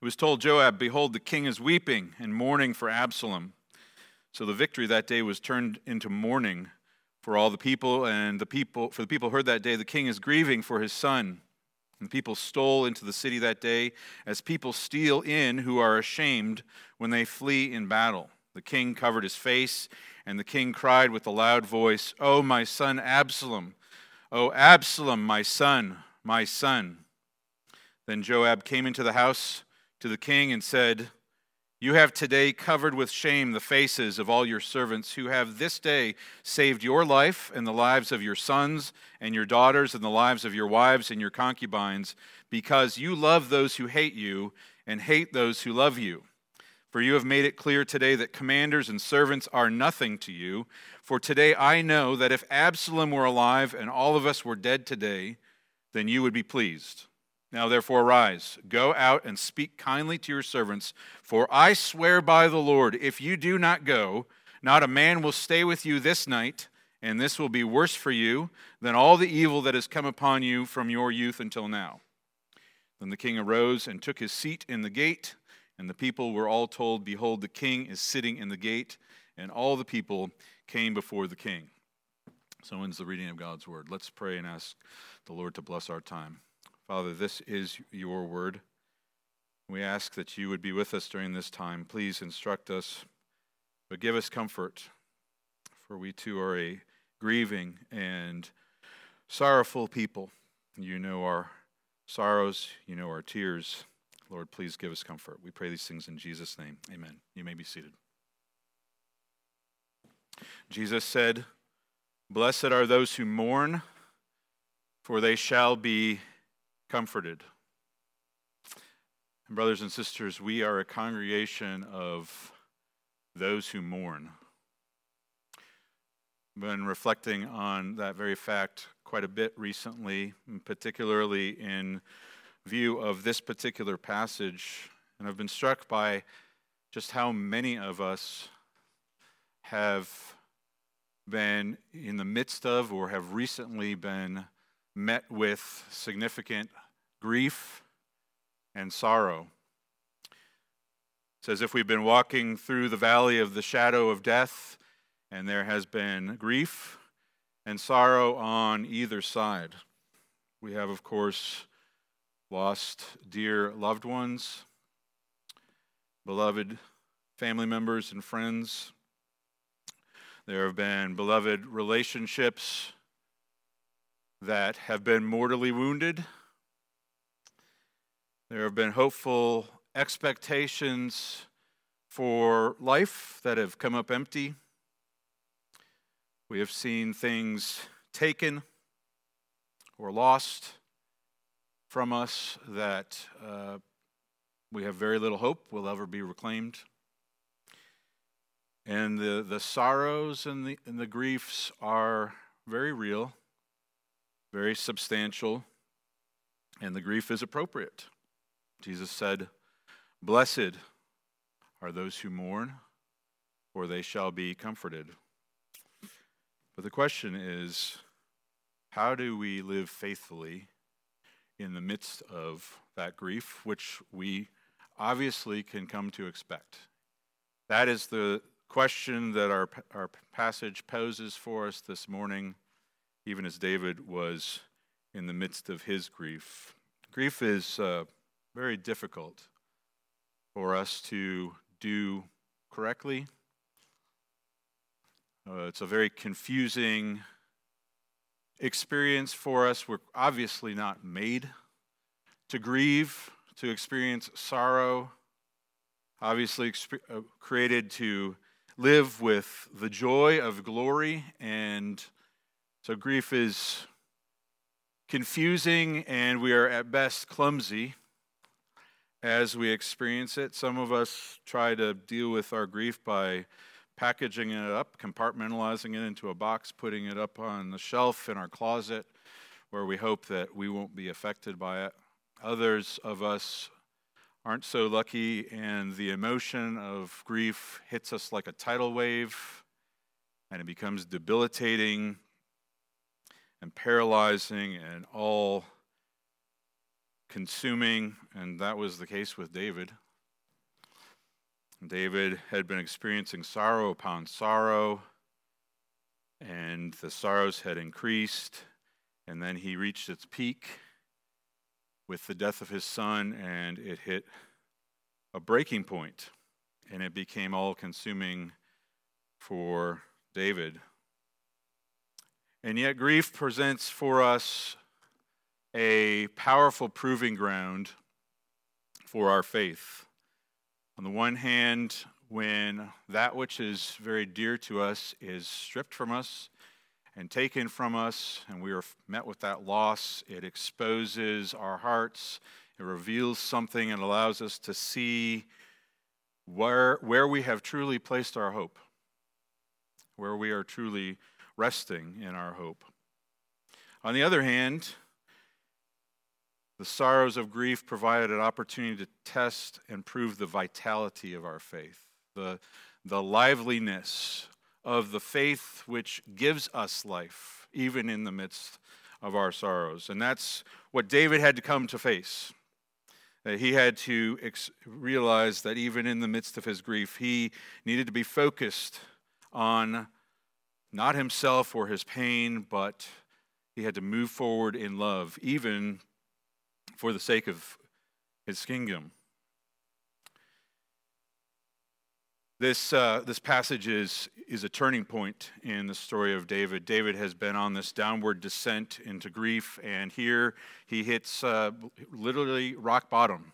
It was told Joab, "Behold, the king is weeping and mourning for Absalom." So the victory that day was turned into mourning for all the people, and the people heard that day, the king is grieving for his son. And the people stole into the city that day, as people steal in who are ashamed when they flee in battle. The king covered his face, and the king cried with a loud voice, "Oh, my son Absalom! Oh, Absalom, my son, my son!" Then Joab came into the house to the king and said, "You have today covered with shame the faces of all your servants who have this day saved your life and the lives of your sons and your daughters and the lives of your wives and your concubines, because you love those who hate you and hate those who love you. For you have made it clear today that commanders and servants are nothing to you. For today I know that if Absalom were alive and all of us were dead today, then you would be pleased. Now therefore arise, go out and speak kindly to your servants, for I swear by the Lord, if you do not go, not a man will stay with you this night, and this will be worse for you than all the evil that has come upon you from your youth until now." Then the king arose and took his seat in the gate, and the people were all told, "Behold, the king is sitting in the gate," and all the people came before the king. So ends the reading of God's word. Let's pray and ask the Lord to bless our time. Father, this is your word. We ask that you would be with us during this time. Please instruct us, but give us comfort, for we too are a grieving and sorrowful people. You know our sorrows, you know our tears. Lord, please give us comfort. We pray these things in Jesus' name. Amen. You may be seated. Jesus said, "Blessed are those who mourn, for they shall be comforted." And brothers and sisters, we are a congregation of those who mourn. I've been reflecting on that very fact quite a bit recently, particularly in view of this particular passage, and I've been struck by just how many of us have been in the midst of or have recently been met with significant grief and sorrow. It's as if we've been walking through the valley of the shadow of death, and there has been grief and sorrow on either side. We have, of course, lost dear loved ones, beloved family members and friends. There have been beloved relationships that have been mortally wounded. There have been hopeful expectations for life that have come up empty. We have seen things taken or lost from us that we have very little hope will ever be reclaimed. And the sorrows and the griefs are very real, very substantial, and the grief is appropriate. Jesus said, "Blessed are those who mourn, for they shall be comforted." But the question is, how do we live faithfully in the midst of that grief, which we obviously can come to expect? That is the question that our passage poses for us this morning, even as David was in the midst of his grief. Grief is very difficult for us to do correctly. It's a very confusing experience for us. We're obviously not made to grieve, to experience sorrow, obviously created to live with the joy of glory, and so grief is confusing, and we are at best clumsy as we experience it. Some of us try to deal with our grief by packaging it up, compartmentalizing it into a box, putting it up on the shelf in our closet where we hope that we won't be affected by it. Others of us aren't so lucky, and the emotion of grief hits us like a tidal wave, and it becomes debilitating and paralyzing and all consuming, and that was the case with David. David had been experiencing sorrow upon sorrow, and the sorrows had increased, and then he reached its peak with the death of his son, and it hit a breaking point, and it became all-consuming for David. And yet grief presents for us a powerful proving ground for our faith. On the one hand, when that which is very dear to us is stripped from us and taken from us, and we are met with that loss, it exposes our hearts, it reveals something, and allows us to see where we have truly placed our hope, where we are truly resting in our hope. On the other hand, the sorrows of grief provided an opportunity to test and prove the vitality of our faith, the liveliness of the faith which gives us life, even in the midst of our sorrows. And that's what David had to come to face. He had to realize that even in the midst of his grief, he needed to be focused on not himself or his pain, but he had to move forward in love, even for the sake of his kingdom. This passage is a turning point in the story of David. David has been on this downward descent into grief, and here he hits literally rock bottom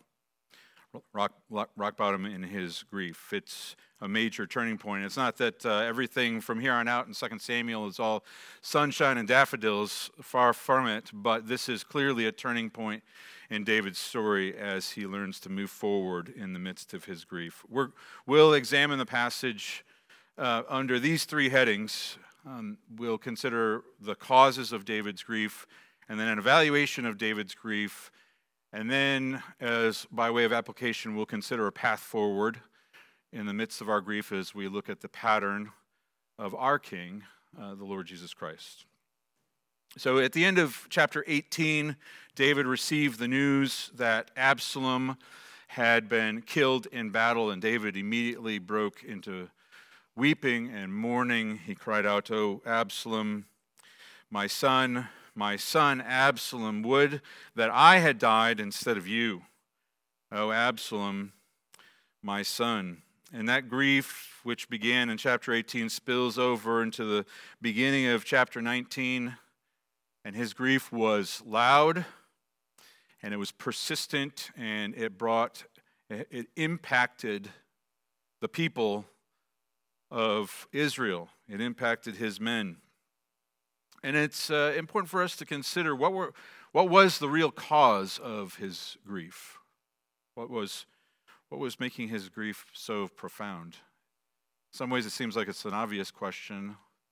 in his grief. It's a major turning point. It's not that everything from here on out in 2 Samuel is all sunshine and daffodils, far from it, but this is clearly a turning point in David's story as he learns to move forward in the midst of his grief. We'll examine the passage under these three headings. We'll consider the causes of David's grief, and then an evaluation of David's grief, and then, as by way of application, we'll consider a path forward in the midst of our grief as we look at the pattern of our King, the Lord Jesus Christ. So at the end of chapter 18, David received the news that Absalom had been killed in battle, and David immediately broke into weeping and mourning. He cried out, "Oh, Absalom, my son, Absalom, would that I had died instead of you. Oh, Absalom, my son." And that grief, which began in chapter 18, spills over into the beginning of chapter 19. And his grief was loud, and it was persistent, and it impacted the people of Israel. It impacted his men. And it's important for us to consider what was the real cause of his grief. What was making his grief so profound? In some ways, it seems like it's an obvious question.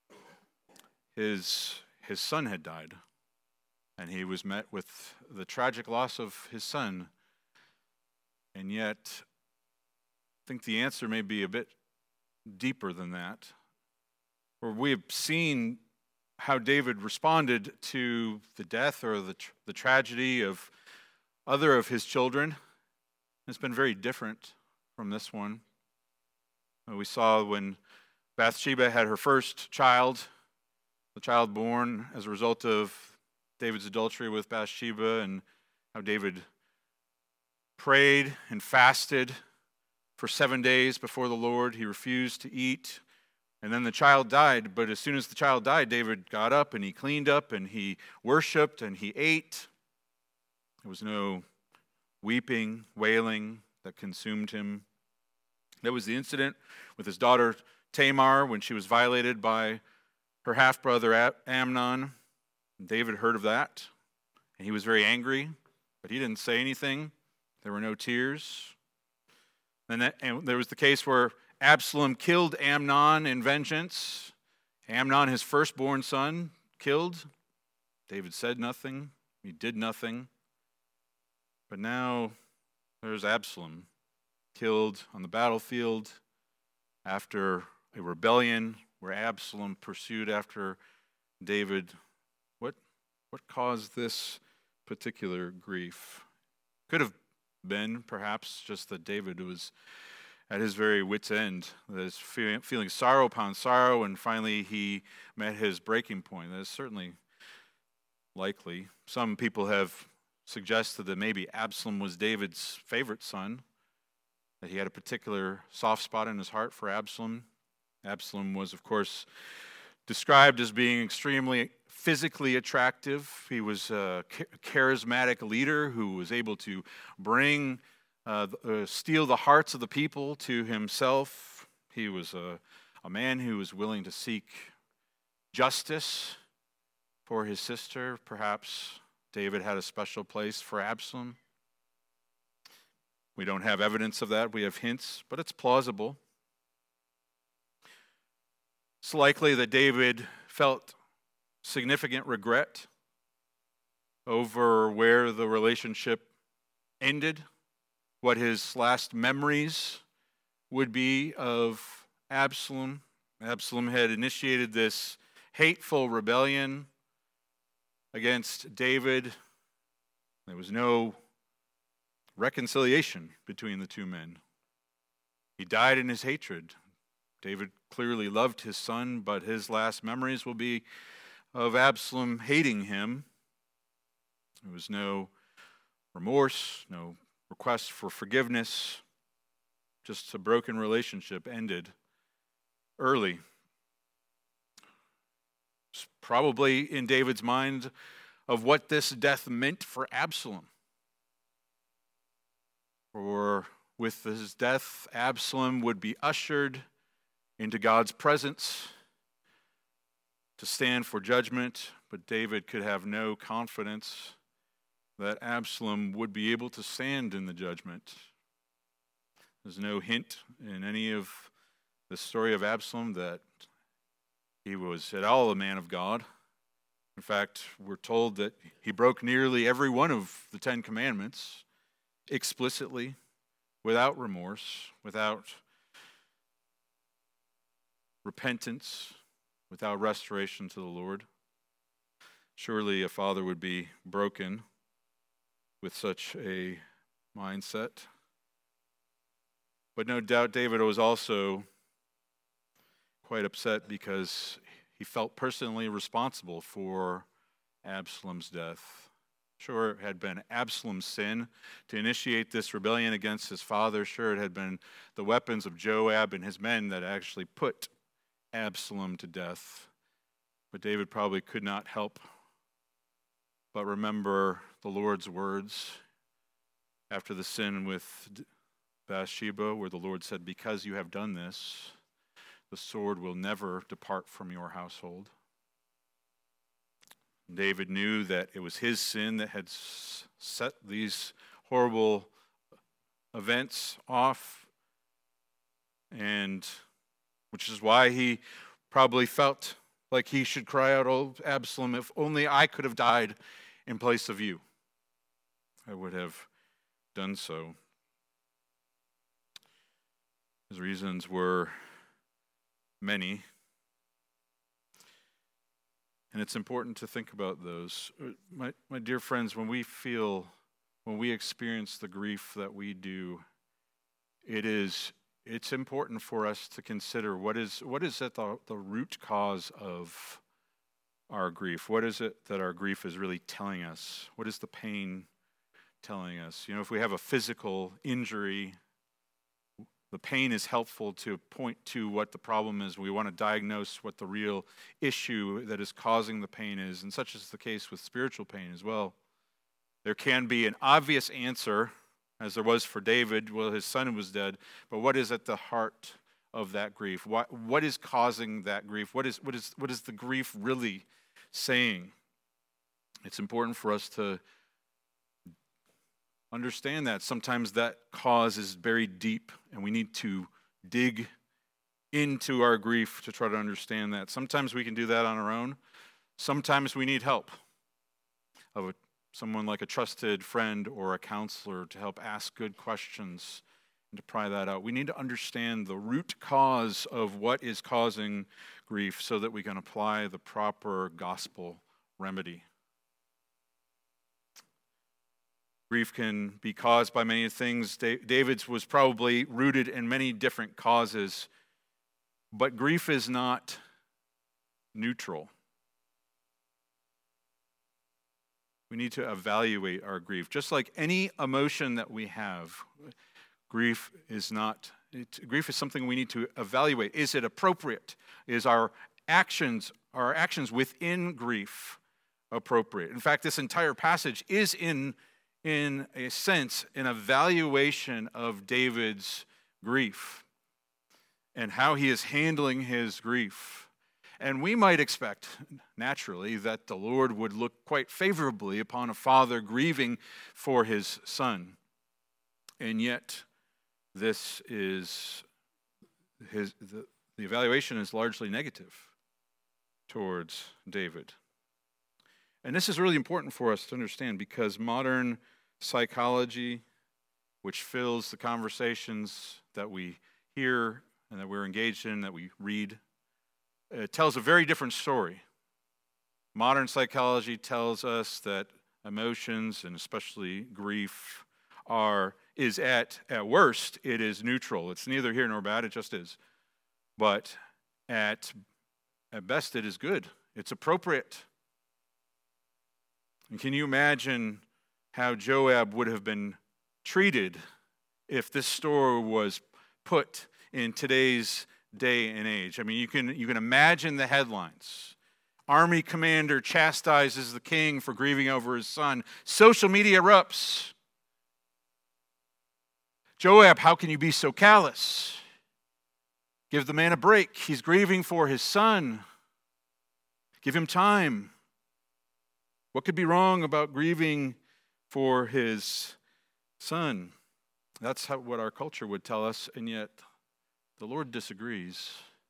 His son had died, and he was met with the tragic loss of his son. And yet, I think the answer may be a bit deeper than that. For we have seen how David responded to the death or the tragedy of other of his children. It's been very different from this one. We saw when Bathsheba had her first child, the child born as a result of David's adultery with Bathsheba, and how David prayed and fasted for 7 days before the Lord. He refused to eat. And then the child died. But as soon as the child died, David got up and he cleaned up and he worshiped and he ate. There was no weeping, wailing that consumed him. There was the incident with his daughter Tamar when she was violated by her half-brother Amnon. David heard of that, and he was very angry, but he didn't say anything. There were no tears. And there was the case where Absalom killed Amnon in vengeance. Amnon, his firstborn son, killed. David said nothing. He did nothing. But now there's Absalom killed on the battlefield after a rebellion where Absalom pursued after David. What caused this particular grief? Could have been, perhaps, just that David was at his very wit's end, that is feeling sorrow upon sorrow, and finally he met his breaking point. That is certainly likely. Some people have suggested that maybe Absalom was David's favorite son, that he had a particular soft spot in his heart for Absalom. Absalom was, of course, described as being extremely physically attractive. He was a charismatic leader who was able to steal the hearts of the people to himself. He was a man who was willing to seek justice for his sister. Perhaps David had a special place for Absalom. We don't have evidence of that. We have hints, but it's plausible. It's likely that David felt significant regret over where the relationship ended, what his last memories would be of Absalom. Absalom had initiated this hateful rebellion against David. There was no reconciliation between the two men. He died in his hatred. David clearly loved his son, but his last memories will be of Absalom hating him. There was no remorse, no request for forgiveness. Just a broken relationship ended early. It's probably in David's mind of what this death meant for Absalom. For with his death, Absalom would be ushered into God's presence to stand for judgment, but David could have no confidence that Absalom would be able to stand in the judgment. There's no hint in any of the story of Absalom that he was at all a man of God. In fact, we're told that he broke nearly every one of the 10 Commandments explicitly, without remorse, without repentance, without restoration to the Lord. Surely a father would be broken with such a mindset. But no doubt David was also quite upset because he felt personally responsible for Absalom's death. Sure, it had been Absalom's sin to initiate this rebellion against his father. Sure, it had been the weapons of Joab and his men that actually put Absalom to death. But David probably could not help but remember the Lord's words after the sin with Bathsheba, where the Lord said, "Because you have done this, the sword will never depart from your household." David knew that it was his sin that had set these horrible events off, and which is why he probably felt like he should cry out, "Oh, Absalom, if only I could have died in place of you, I would have done so." His reasons were many, and it's important to think about those. My dear friends, when we experience the grief that we do, it's important for us to consider what is at the root cause of our grief. What is it that our grief is really telling us? What is the pain telling us? If we have a physical injury, the pain is helpful to point to what the problem is. We want to diagnose what the real issue that is causing the pain is, and such is the case with spiritual pain as well. There can be an obvious answer, as there was for David. Well, his son was dead, but what is at the heart of that grief? What is causing that grief? What is the grief really saying? It's important for us to understand that. Sometimes that cause is buried deep, and we need to dig into our grief to try to understand that. Sometimes we can do that on our own. Sometimes we need help of someone like a trusted friend or a counselor to help ask good questions and to pry that out. We need to understand the root cause of what is causing grief so that we can apply the proper gospel remedy. Grief can be caused by many things. David's was probably rooted in many different causes, but grief is not neutral. We need to evaluate our grief. Just like any emotion that we have, grief is something we need to evaluate. Is it appropriate? Is our actions within grief appropriate? In fact, this entire passage is in a sense an evaluation of David's grief and how he is handling his grief. And we might expect, naturally, that the Lord would look quite favorably upon a father grieving for his son. And yet, the evaluation is largely negative towards David. And this is really important for us to understand, because modern psychology, which fills the conversations that we hear and that we're engaged in, that we read, it tells a very different story. Modern psychology tells us that emotions, and especially grief, is at worst, it is neutral. It's neither here nor bad, it just is. But at best, it is good. It's appropriate. And can you imagine how Joab would have been treated if this story was put in today's day and age? I mean, you can imagine the headlines. Army commander chastises the king for grieving over his son. Social media erupts. Joab, how can you be so callous? Give the man a break. He's grieving for his son. Give him time. What could be wrong about grieving for his son? That's what our culture would tell us, and yet the Lord disagrees.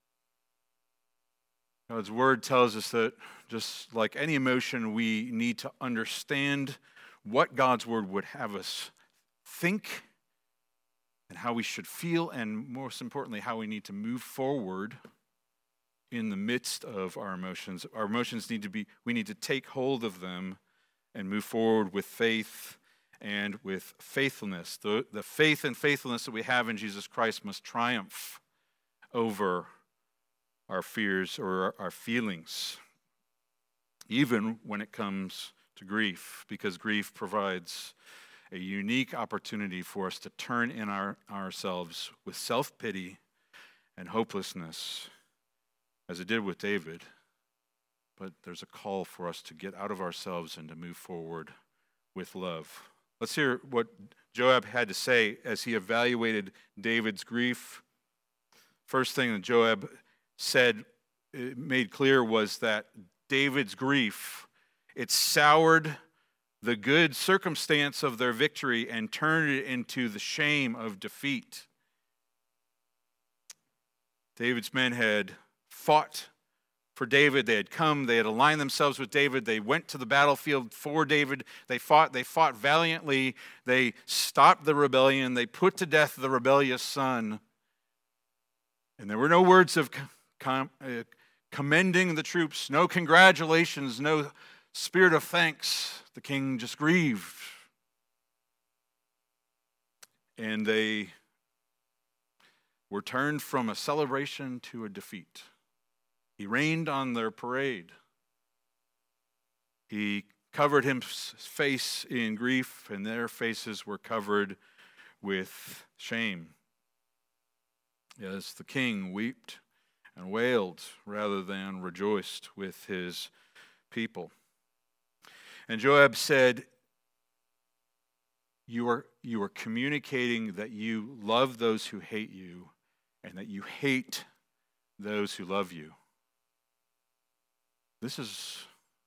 God's word tells us that just like any emotion, we need to understand what God's word would have us think and how we should feel, and most importantly, how we need to move forward in the midst of our emotions. Our emotions we need to take hold of them and move forward with faith and with faithfulness. The faith and faithfulness that we have in Jesus Christ must triumph over our fears or our feelings, even when it comes to grief, because grief provides a unique opportunity for us to turn in ourselves with self-pity and hopelessness, as it did with David. But there's a call for us to get out of ourselves and to move forward with love. Let's hear what Joab had to say as he evaluated David's grief. First thing that Joab made clear was that David's grief, it soured the good circumstance of their victory and turned it into the shame of defeat. David's men had fought for David. They had aligned themselves with David. They went to the battlefield for David. They fought valiantly. They stopped the rebellion. They put to death the rebellious son. And there were no words of commending the troops, no congratulations, no spirit of thanks. The king just grieved. And they were turned from a celebration to a defeat. He rained on their parade. He covered his face in grief, and their faces were covered with shame. As the king wept and wailed rather than rejoiced with his people. And Joab said, you are communicating that you love those who hate you and that you hate those who love you. This is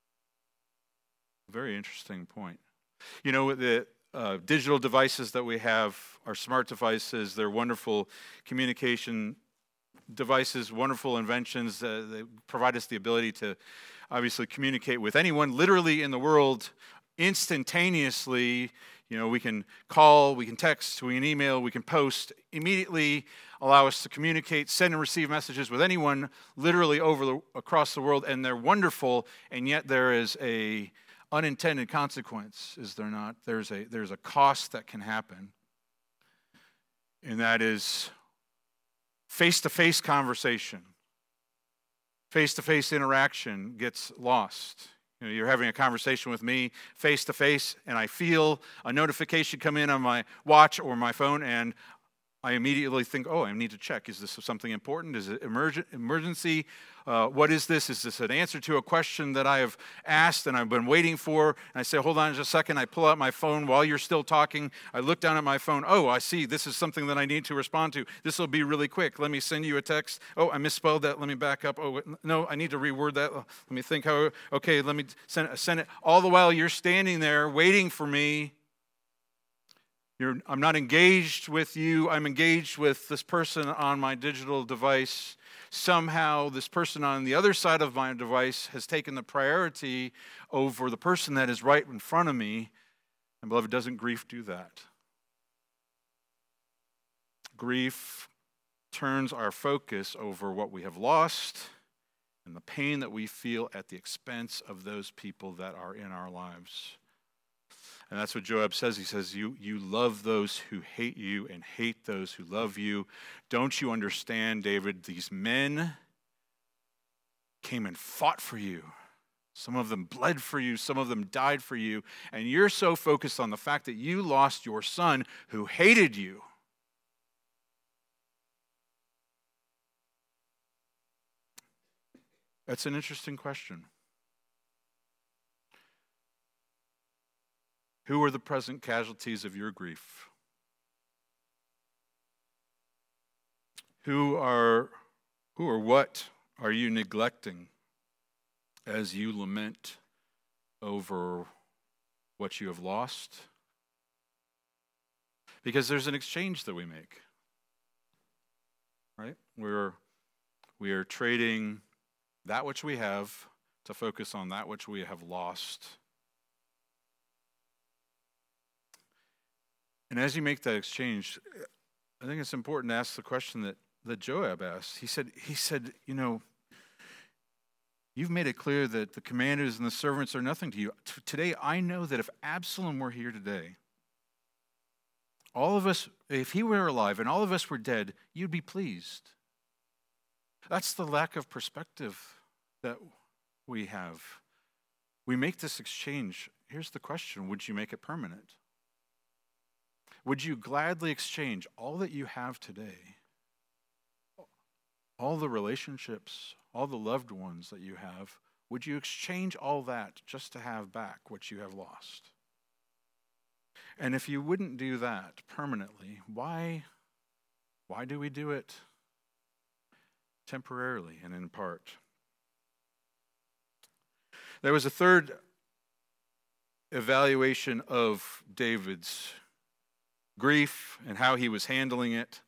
a very interesting point. You know, the digital devices that we have, our smart devices, they're wonderful communication devices, wonderful inventions. They provide us the ability to obviously communicate with anyone literally in the world instantaneously. You know, we can call, we can text, we can email, we can post, immediately allow us to communicate, send and receive messages with anyone literally across the world, and they're wonderful, and yet there is a unintended consequence, is there not? There's a cost that can happen, and that is face-to-face conversation. Face-to-face interaction gets lost. You're having a conversation with me face-to-face, and I feel a notification come in on my watch or my phone, and I immediately think, oh, I need to check. Is this something important? Is it emergency? What is this? Is this an answer to a question that I have asked and I've been waiting for? And I say, hold on just a second. I pull out my phone while you're still talking. I look down at my phone. Oh, I see. This is something that I need to respond to. This will be really quick. Let me send you a text. Oh, I misspelled that. Let me back up. Oh, no, I need to reword that. Let me think how, okay, let me send it. All the while you're standing there waiting for me. I'm not engaged with you. I'm engaged with this person on my digital device. Somehow this person on the other side of my device has taken the priority over the person that is right in front of me. And beloved, doesn't grief do that? Grief turns our focus over what we have lost and the pain that we feel at the expense of those people that are in our lives. And that's what Joab says. He says, you love those who hate you and hate those who love you. Don't you understand, David? These men came and fought for you. Some of them bled for you. Some of them died for you. And you're so focused on the fact that you lost your son who hated you. That's an interesting question. Who are the present casualties of your grief? Who or what are you neglecting as you lament over what you have lost? Because there's an exchange that we make, right? We are trading that which we have to focus on that which we have lost. And as you make that exchange, I think it's important to ask the question that Joab asked. He said, you've made it clear that the commanders and the servants are nothing to you. Today, I know that if Absalom were here today, all of us, if he were alive and all of us were dead, you'd be pleased. That's the lack of perspective that we have. We make this exchange. Here's the question: would you make it permanent? Would you gladly exchange all that you have today, all the relationships, all the loved ones that you have, would you exchange all that just to have back what you have lost? And if you wouldn't do that permanently, why do we do it temporarily and in part? There was a third evaluation of David's grief and how he was handling it,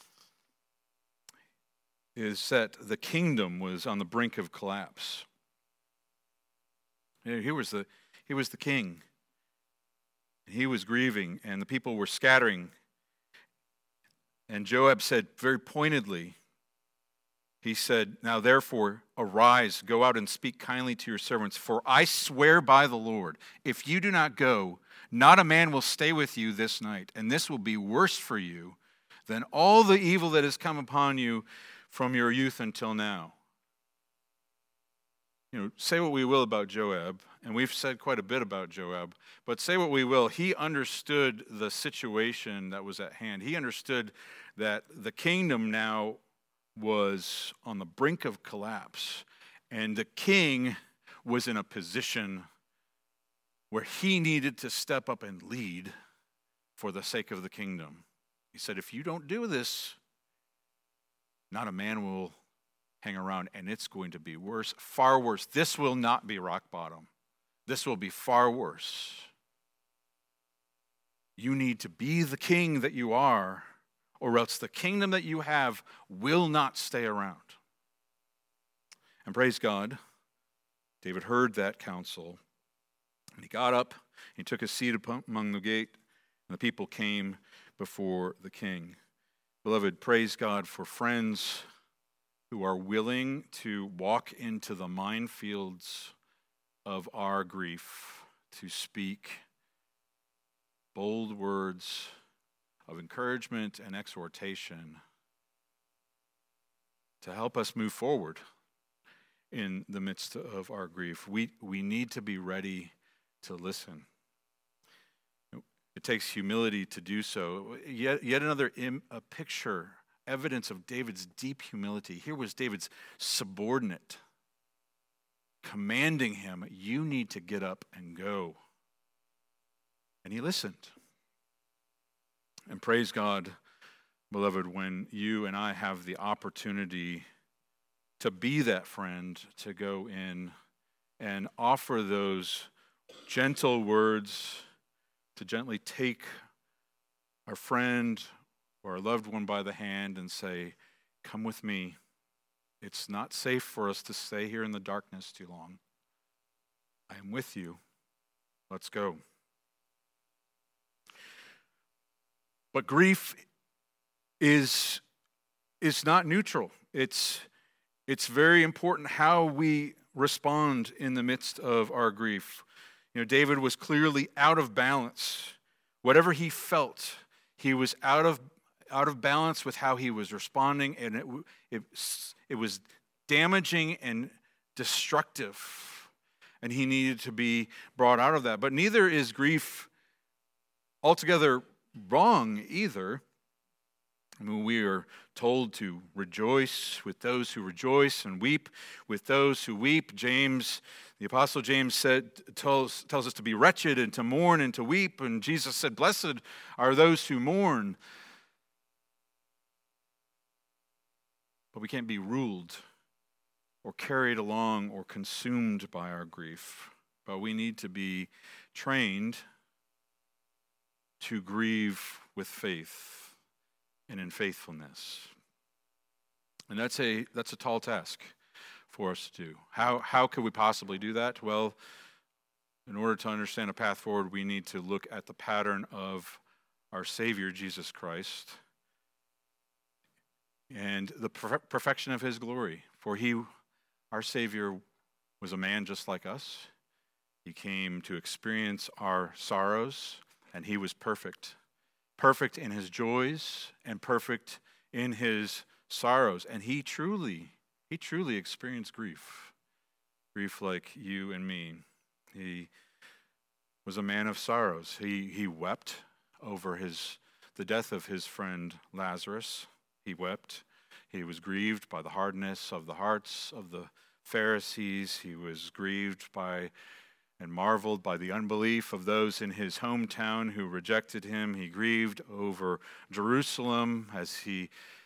is that the kingdom was on the brink of collapse. He was the king. He was grieving, and the people were scattering. And Joab said very pointedly, he said, "Now therefore arise, go out and speak kindly to your servants, for I swear by the Lord, if you do not go, not a man will stay with you this night, and this will be worse for you than all the evil that has come upon you from your youth until now." Say what we will about Joab, and we've said quite a bit about Joab, but say what we will, he understood the situation that was at hand. He understood that the kingdom now was on the brink of collapse, and the king was in a position where he needed to step up and lead for the sake of the kingdom. He said, if you don't do this, not a man will hang around, and it's going to be worse, far worse. This will not be rock bottom. This will be far worse. You need to be the king that you are, or else the kingdom that you have will not stay around. And praise God, David heard that counsel, and he got up, he took his seat among the gate, and the people came before the king. Beloved, praise God for friends who are willing to walk into the minefields of our grief to speak bold words of encouragement and exhortation to help us move forward in the midst of our grief. We need to be ready to listen. It takes humility to do so. Yet another a picture, evidence of David's deep humility. Here was David's subordinate commanding him, you need to get up and go. And he listened. And praise God, beloved, when you and I have the opportunity to be that friend, to go in and offer those gentle words, to gently take our friend or our loved one by the hand and say, come with me. It's not safe for us to stay here in the darkness too long. I am with you. Let's go. But grief is not neutral. It's very important how we respond in the midst of our grief. You know, David was clearly out of balance. Whatever he felt, he was out of balance with how he was responding, and it was damaging and destructive. And he needed to be brought out of that. But neither is grief altogether wrong either. I mean, we are told to rejoice with those who rejoice and weep with those who weep. James, the Apostle James tells us to be wretched and to mourn and to weep. And Jesus said, blessed are those who mourn. But we can't be ruled or carried along or consumed by our grief. But we need to be trained to grieve with faith and in faithfulness. And that's a tall task for us to do. How could we possibly do that? Well, in order to understand a path forward, we need to look at the pattern of our Savior, Jesus Christ, and the perfection of his glory. For he, our Savior, was a man just like us. He came to experience our sorrows, and he was perfect. Perfect in his joys and perfect in his sorrows. And he truly experienced grief. Grief like you and me. He was a man of sorrows. He wept over the death of his friend Lazarus. He wept. He was grieved by the hardness of the hearts of the Pharisees. He was grieved by and marveled by the unbelief of those in his hometown who rejected him. He grieved over Jerusalem as he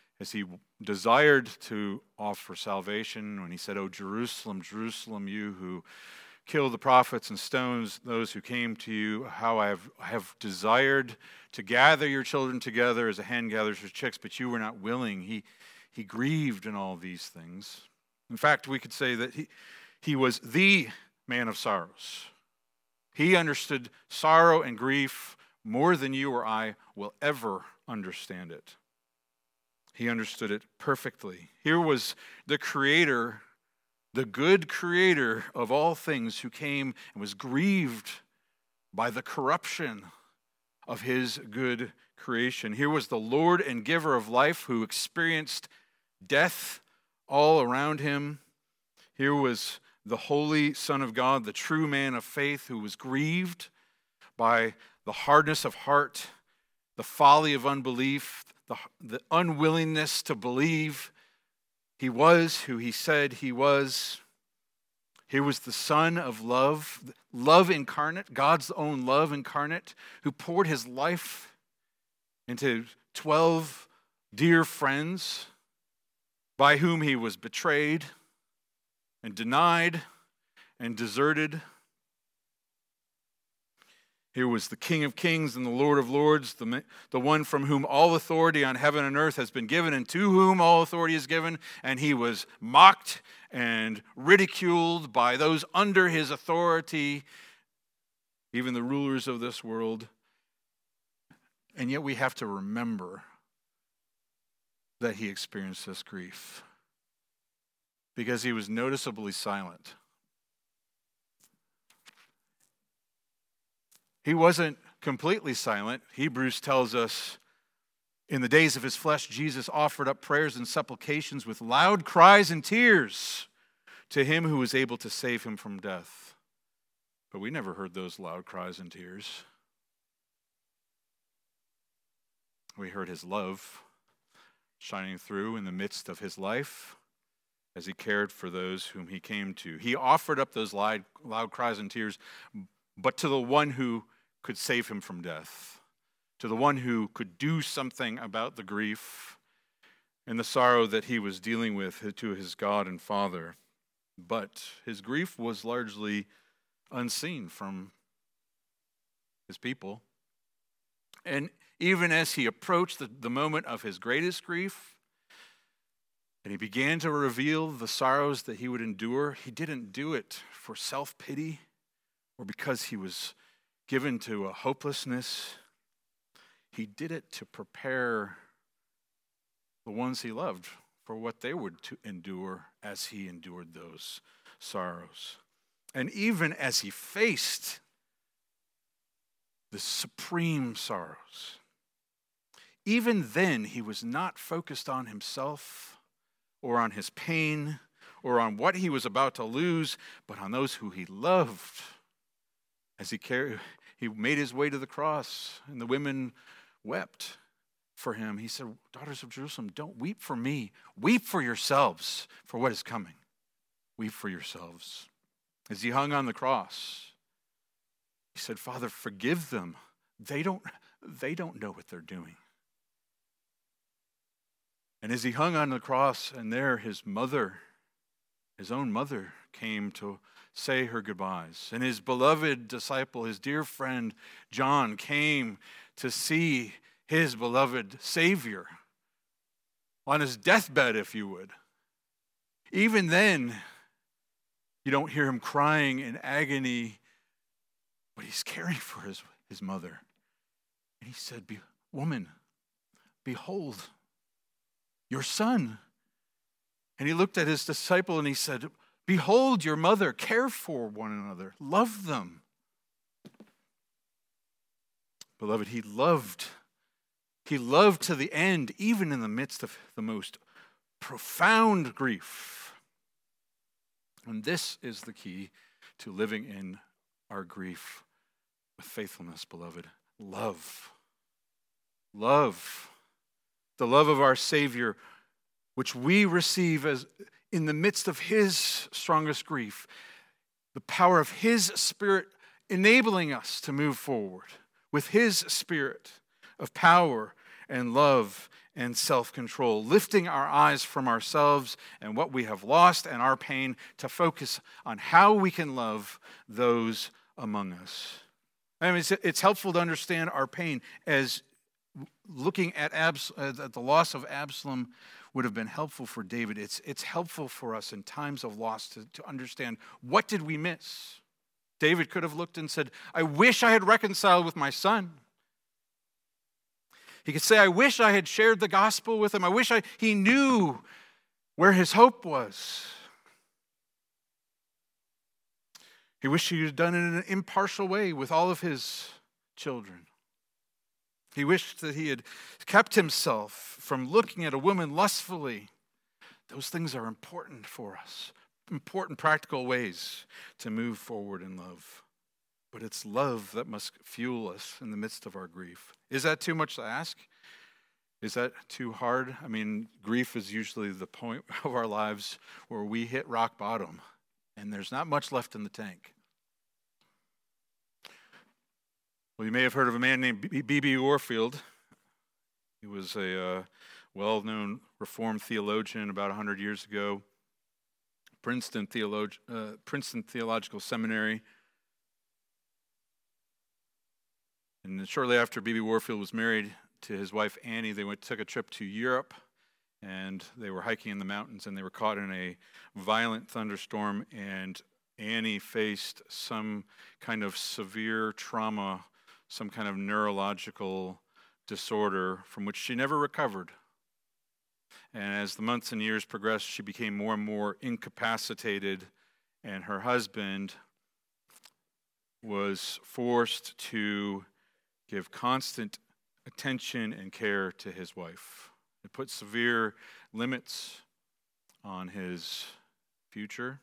desired to offer salvation when he said, "O Jerusalem, Jerusalem, you who kill the prophets and stones those who came to you, how I have desired to gather your children together as a hen gathers her chicks, but you were not willing." He grieved in all these things. In fact, we could say that he was the man of sorrows. He understood sorrow and grief more than you or I will ever understand it. He understood it perfectly. Here was the Creator, the good Creator of all things, who came and was grieved by the corruption of his good creation. Here was the Lord and giver of life who experienced death all around him. Here was the Holy Son of God, the true man of faith, who was grieved by the hardness of heart, the folly of unbelief, the unwillingness to believe he was who he said he was. Here was the Son of love, love incarnate, God's own love incarnate, who poured his life into 12 dear friends by whom he was betrayed and denied and deserted. Here was the King of Kings and the Lord of Lords, the one from whom all authority on heaven and earth has been given and to whom all authority is given. And he was mocked and ridiculed by those under his authority, even the rulers of this world. And yet we have to remember that he experienced this grief because he was noticeably silent. He wasn't completely silent. Hebrews tells us, in the days of his flesh, Jesus offered up prayers and supplications with loud cries and tears to him who was able to save him from death. But we never heard those loud cries and tears. We heard his love shining through in the midst of his life as he cared for those whom he came to. He offered up those loud cries and tears, but to the one who could save him from death, to the one who could do something about the grief and the sorrow that he was dealing with, to his God and Father. But his grief was largely unseen from his people. And even as he approached the moment of his greatest grief, and he began to reveal the sorrows that he would endure, he didn't do it for self-pity or because he was given to a hopelessness. He did it to prepare the ones he loved for what they would endure as he endured those sorrows. And even as he faced the supreme sorrows, even then he was not focused on himself or on his pain or on what he was about to lose, but on those who he loved. As he made his way to the cross, and the women wept for him. He said, "Daughters of Jerusalem, don't weep for me. Weep for yourselves for what is coming. Weep for yourselves." As he hung on the cross, he said, "Father, forgive them. They don't know what they're doing." And as he hung on the cross, and there his mother, his own mother, came to say her goodbyes. And his beloved disciple, his dear friend John, came to see his beloved Savior on his deathbed, if you would. Even then, you don't hear him crying in agony, but he's caring for his mother. And he said, "Woman, behold your son." And he looked at his disciple and he said, "Behold your mother. Care for one another. Love them." Beloved, he loved to the end, even in the midst of the most profound grief. And this is the key to living in our grief with faithfulness, beloved. Love. Love. The love of our Savior, which we receive as in the midst of his strongest grief, the power of his Spirit enabling us to move forward with his Spirit of power and love and self-control, lifting our eyes from ourselves and what we have lost and our pain to focus on how we can love those among us. I mean, it's helpful to understand our pain, as looking at the loss of Absalom would have been helpful for David. It's helpful for us in times of loss to understand, what did we miss? David could have looked and said, "I wish I had reconciled with my son." He could say, "I wish I had shared the gospel with him. I wish he knew where his hope was." He wished he had done it in an impartial way with all of his children. He wished that he had kept himself from looking at a woman lustfully. Those things are important for us, important practical ways to move forward in love. But it's love that must fuel us in the midst of our grief. Is that too much to ask? Is that too hard? I mean, grief is usually the point of our lives where we hit rock bottom and there's not much left in the tank. Well, you may have heard of a man named B.B. Warfield. He was a well-known Reformed theologian about 100 years ago. Princeton Theological Seminary. And shortly after B.B. Warfield was married to his wife Annie, they took a trip to Europe, and they were hiking in the mountains, and they were caught in a violent thunderstorm, and Annie faced some kind of severe trauma, some kind of neurological disorder from which she never recovered. And as the months and years progressed, she became more and more incapacitated, and her husband, was forced to give constant attention and care to his wife. It put severe limits on his future.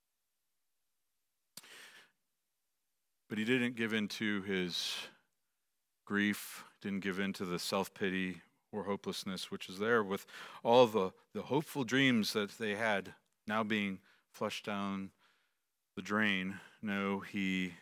But he didn't give in to his grief, didn't give in to the self-pity or hopelessness which is there, with all the hopeful dreams that they had now being flushed down the drain. No, he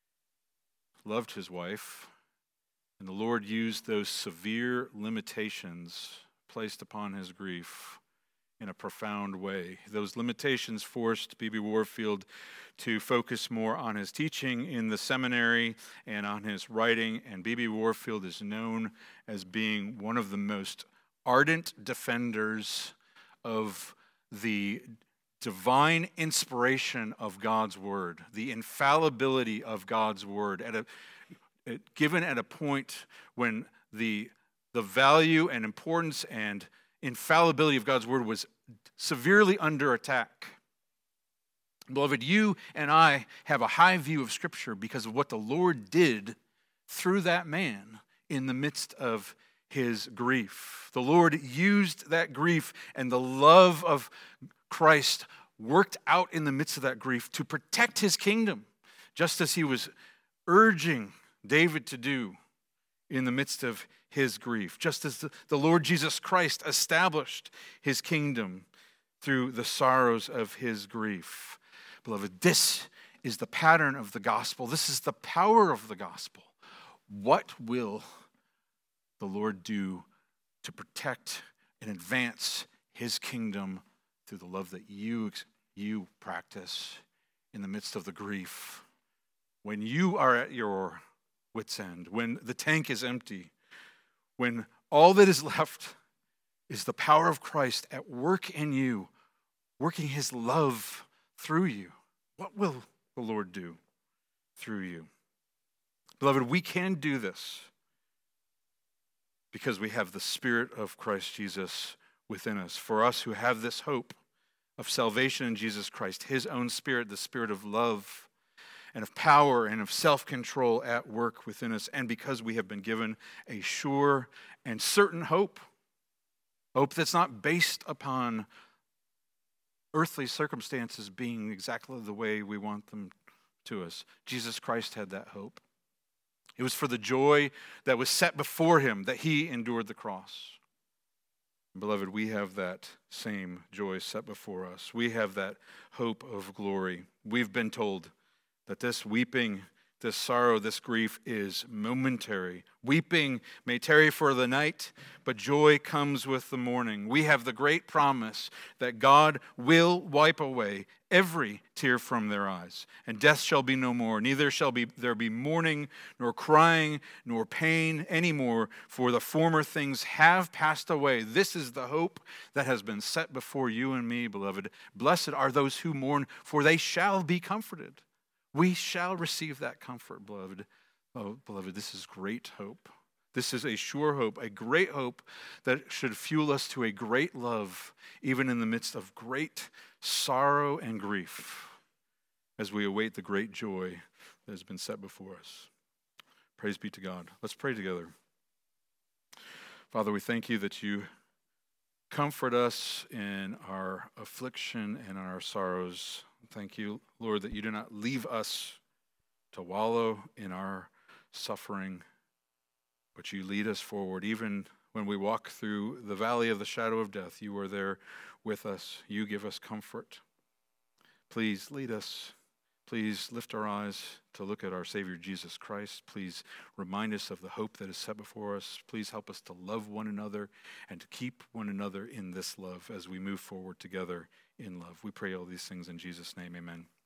loved his wife, and the Lord used those severe limitations placed upon his grief in a profound way. Those limitations forced B.B. Warfield to focus more on his teaching in the seminary and on his writing, and B.B. Warfield is known as being one of the most ardent defenders of the divine inspiration of God's Word, the infallibility of God's Word, given at a point when the value and importance and infallibility of God's Word was severely under attack. Beloved, you and I have a high view of Scripture because of what the Lord did through that man in the midst of his grief. The Lord used that grief and the love of Christ worked out in the midst of that grief to protect his kingdom, just as he was urging David to do in the midst of his grief, just as the Lord Jesus Christ established his kingdom through the sorrows of his grief. Beloved, this is the pattern of the gospel. This is the power of the gospel. What will the Lord do to protect and advance his kingdom through the love that you practice in the midst of the grief? When you are at your wit's end, when the tank is empty, when all that is left is the power of Christ at work in you, working his love through you, what will the Lord do through you? Beloved, we can do this because we have the Spirit of Christ Jesus within us. For us who have this hope of salvation in Jesus Christ, his own Spirit, the Spirit of love and of power and of self-control at work within us, and because we have been given a sure and certain hope that's not based upon earthly circumstances being exactly the way we want them to us. Jesus Christ had that hope. It was for the joy that was set before him that he endured the cross. Beloved, we have that same joy set before us. We have that hope of glory. We've been told that this weeping, this sorrow, this grief is momentary. Weeping may tarry for the night, but joy comes with the morning. We have the great promise that God will wipe away every tear from their eyes, and death shall be no more. Neither shall there be mourning, nor crying, nor pain anymore, for the former things have passed away. This is the hope that has been set before you and me, beloved. Blessed are those who mourn, for they shall be comforted. We shall receive that comfort, beloved. Oh, beloved, this is great hope. This is a sure hope, a great hope that should fuel us to a great love, even in the midst of great sorrow and grief, as we await the great joy that has been set before us. Praise be to God. Let's pray together. Father, we thank you that you comfort us in our affliction and our sorrows. Thank you, Lord, that you do not leave us to wallow in our suffering, but you lead us forward. Even when we walk through the valley of the shadow of death, you are there with us. You give us comfort. Please lead us. Please lift our eyes to look at our Savior Jesus Christ. Please remind us of the hope that is set before us. Please help us to love one another and to keep one another in this love as we move forward together in love. We pray all these things in Jesus' name. Amen.